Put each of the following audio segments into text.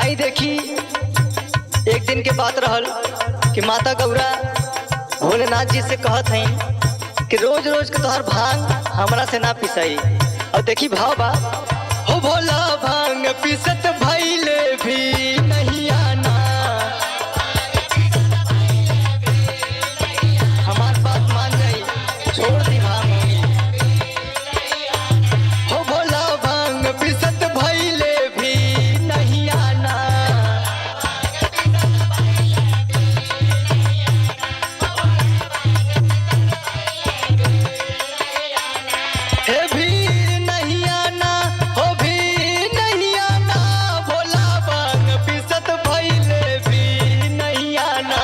आई देखी एक दिन के बात रहल कि माता गौरा भोलेनाथ जी से कहत हैं कि रोज रोज के तोहर भांग हमरा से ना पिसाई। और देखी भाव बा, हो भोला भांग पिसत भइले भी नहीं आना। हमार बात मान जाई, छोड़ दी भांग। हो भोला भांग पिसत भइले भी नहीं आना। हे भी नहीं आना, हो भी नहीं आना। भोला भांग पिसत भइले भी नहीं आना।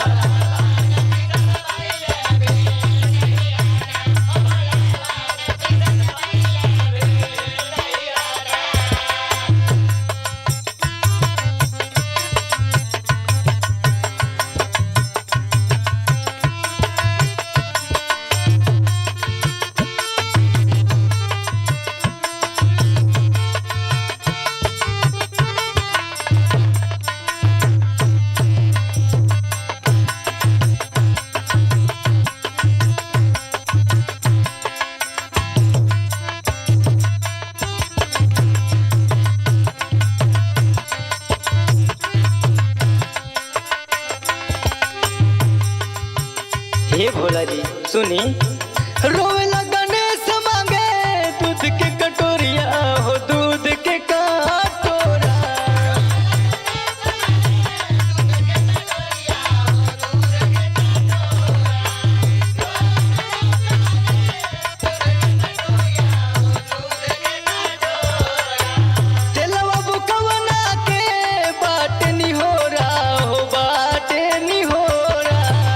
हे भोला जी सुनी, रोवेला गणेश मांगे दूध के कटोरिया, हो दूध के कटोरा। तेलवा बुकवना के बाट निहोरा, हो बाट निहोरा।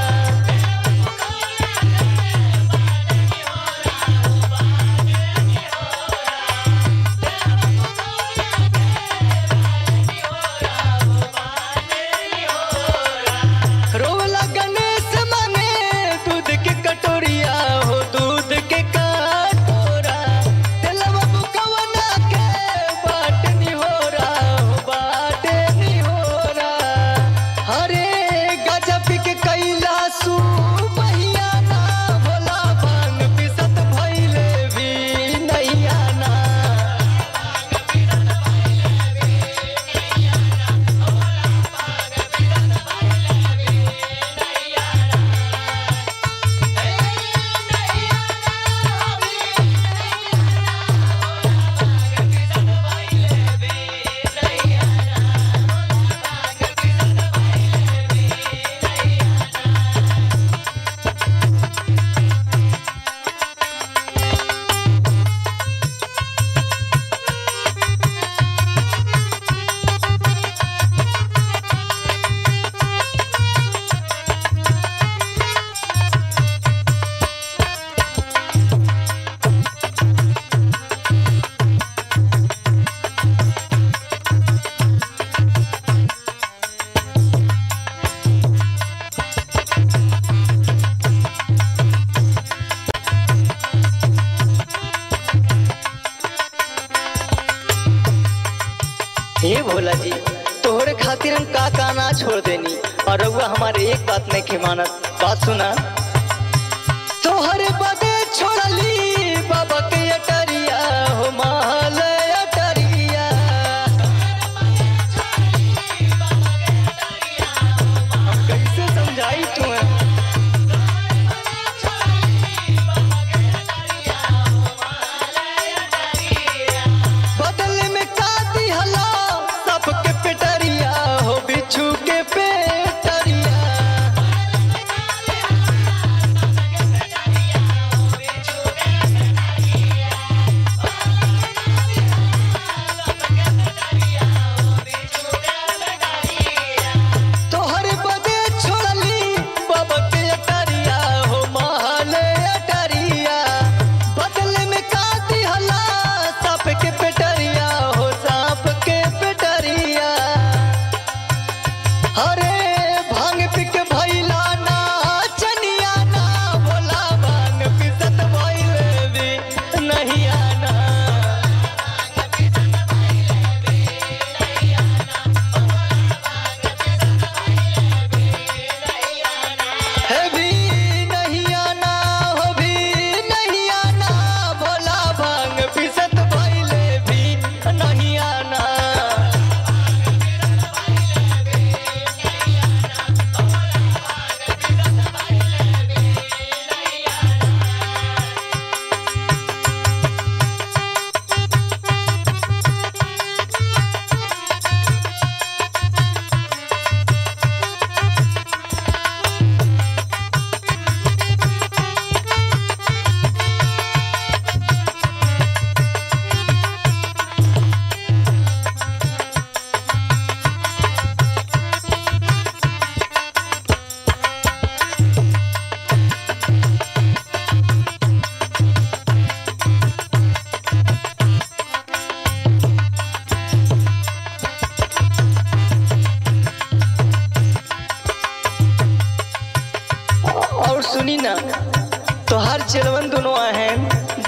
रोवला गणेश मांगे दूध के कटोरिया, हो दूध के कटोरा। तेलवा बुकवना के बाट निहोरा, हो बाट निहोरा। हरे गजब के कैलासु महियाना। भोला भांग पिसत भइले भी नहीं आना। हे भोला जी, तोहरे खातिर हम का ना छोड़ देनी, और रउआ हमारे एक बात नहीं के मानत। बात सुना, तोहरे बदे छोड़ली बाबा के अटरिया, हो महल अटरिया। हम कैसे समझाई तुम्हें? बदले में का दिहला सबके पेटरिया, हो बिच्छू के पेटरिया।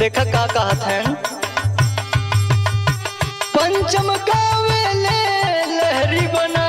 देखा का कहत हैं। पंचम गावे ले लहरी बना